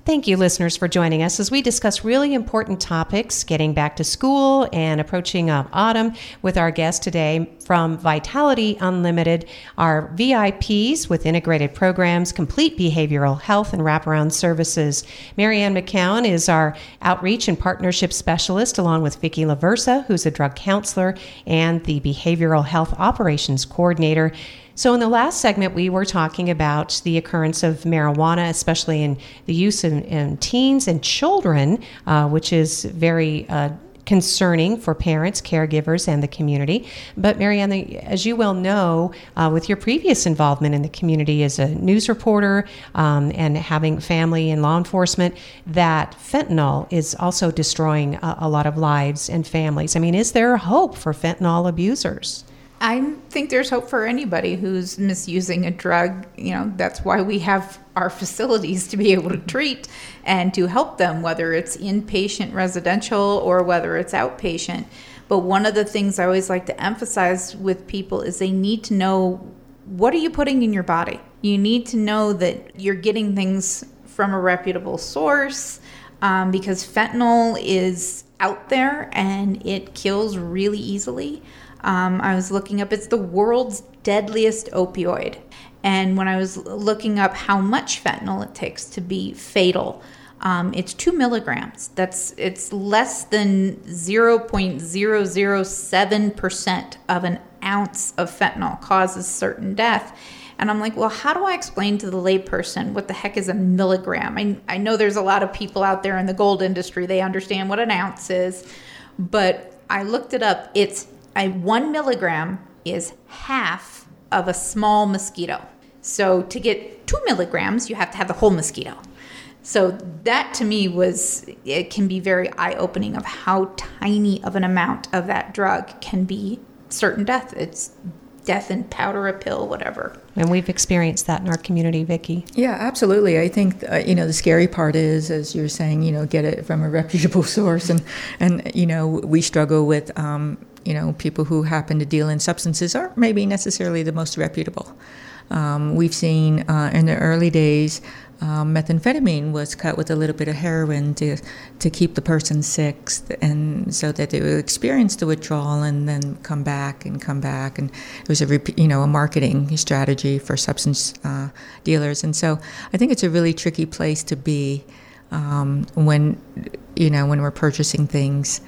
Thank you, listeners, for joining us as we discuss really important topics, getting back to school and approaching autumn with our guest today from Vitality Unlimited, our VIPs with integrated programs, complete behavioral health, and wraparound services. Marianne McCown is our outreach and partnership specialist, along with Vicki LaVersa, who's a drug counselor and the behavioral health operations coordinator. So in the last segment, we were talking about the occurrence of marijuana, especially in the use in teens and children, which is very concerning for parents, caregivers, and the community. But Marianne, as you well know, with your previous involvement in the community as a news reporter and having family in law enforcement, that fentanyl is also destroying a lot of lives and families. I mean, is there hope for fentanyl abusers? I think there's hope for anybody who's misusing a drug. You know, that's why we have our facilities to be able to treat and to help them, whether it's inpatient residential or whether it's outpatient. But one of the things I always like to emphasize with people is they need to know, what are you putting in your body? You need to know that you're getting things from a reputable source, because fentanyl is out there and it kills really easily. I was looking up, it's the world's deadliest opioid. And when I was looking up how much fentanyl it takes to be fatal, it's 2 milligrams. It's less than 0.007% of an ounce of fentanyl causes certain death. And I'm like, well, how do I explain to the layperson what the heck is a milligram? I know there's a lot of people out there in the gold industry, they understand what an ounce is, but I looked it up. 1 milligram is half of a small mosquito. So to get 2 milligrams, you have to have the whole mosquito. So that to me it can be very eye-opening of how tiny of an amount of that drug can be certain death. It's death in powder, a pill, whatever. And we've experienced that in our community, Vicki. Yeah, absolutely. I think, the scary part is, as you're saying, get it from a reputable source. And we struggle with, people who happen to deal in substances aren't maybe necessarily the most reputable. We've seen in the early days, methamphetamine was cut with a little bit of heroin to keep the person sick, and so that they would experience the withdrawal and then come back. And it was a marketing strategy for substance dealers. And so I think it's a really tricky place to be when we're purchasing things.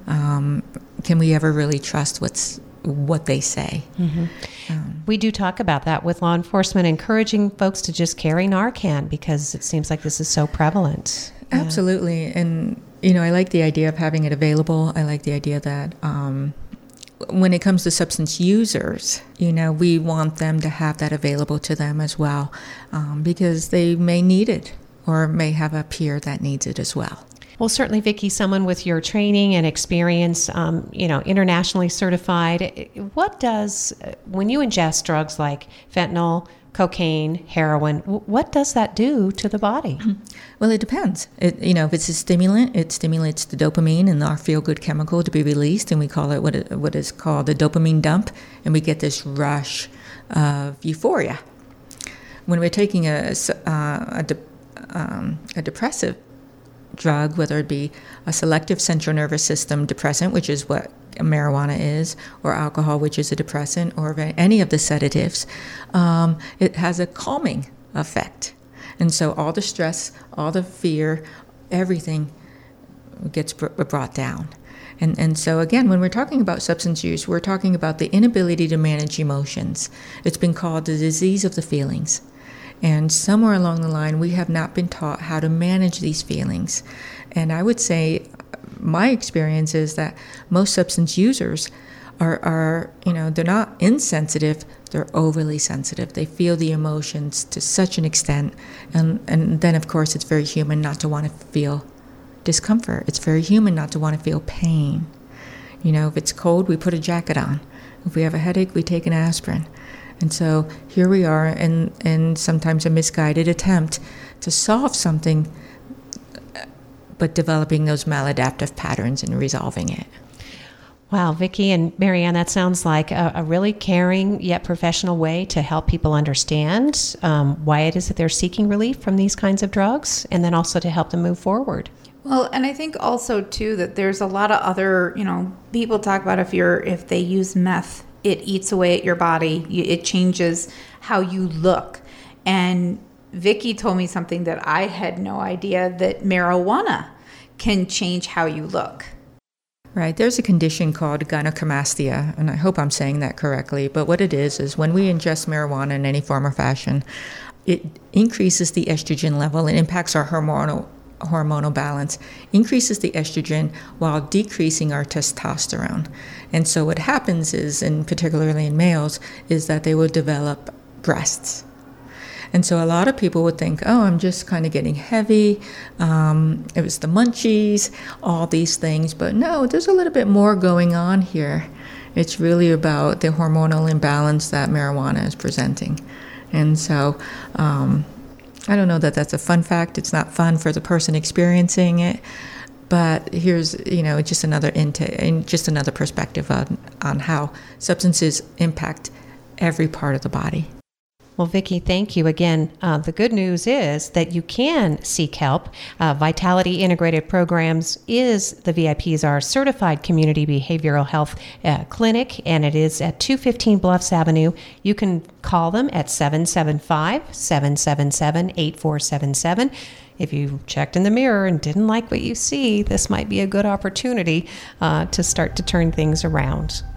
Can we ever really trust what they say? Mm-hmm. We do talk about that with law enforcement, encouraging folks to just carry Narcan because it seems like this is so prevalent. Absolutely. And, I like the idea of having it available. I like the idea that when it comes to substance users, we want them to have that available to them as well, because they may need it or may have a peer that needs it as well. Well, certainly, Vicki, someone with your training and experience, internationally certified, what does, when you ingest drugs like fentanyl, cocaine, heroin, what does that do to the body? Well, it depends. If it's a stimulant, it stimulates the dopamine and our feel-good chemical to be released, and we call it what is called a dopamine dump, and we get this rush of euphoria. When we're taking a depressive drug, whether it be a selective central nervous system depressant, which is what marijuana is, or alcohol, which is a depressant, or any of the sedatives, it has a calming effect. And so all the stress, all the fear, everything gets brought down. And so again, when we're talking about substance use, we're talking about the inability to manage emotions. It's been called the disease of the feelings. And somewhere along the line, we have not been taught how to manage these feelings. And I would say my experience is that most substance users are they're not insensitive, they're overly sensitive. They feel the emotions to such an extent. And then, of course, it's very human not to want to feel discomfort. It's very human not to want to feel pain. If it's cold, we put a jacket on. If we have a headache, we take an aspirin. And so here we are in sometimes a misguided attempt to solve something, but developing those maladaptive patterns and resolving it. Wow, Vicki and Marianne, that sounds like a really caring yet professional way to help people understand why it is that they're seeking relief from these kinds of drugs, and then also to help them move forward. Well, and I think also too that there's a lot of other, people talk about if they use meth, it eats away at your body. It changes how you look. And Vicki told me something that I had no idea, that marijuana can change how you look. Right. There's a condition called gynecomastia, and I hope I'm saying that correctly. But what it is when we ingest marijuana in any form or fashion, it increases the estrogen level and impacts our hormonal balance, increases the estrogen while decreasing our testosterone. And so what happens is, and particularly in males, is that they will develop breasts. And so a lot of people would think, oh, I'm just kind of getting heavy. It was the munchies, all these things. But no, there's a little bit more going on here. It's really about the hormonal imbalance that marijuana is presenting. And so I don't know that that's a fun fact. It's not fun for the person experiencing it. But here's, just another just another perspective on how substances impact every part of the body. Well, Vicki, thank you again. The good news is that you can seek help. Vitality Integrated Programs the VIPs are certified community behavioral health clinic, and it is at 215 Bluffs Avenue. You can call them at 775-777-8477. If you checked in the mirror and didn't like what you see, this might be a good opportunity to start to turn things around.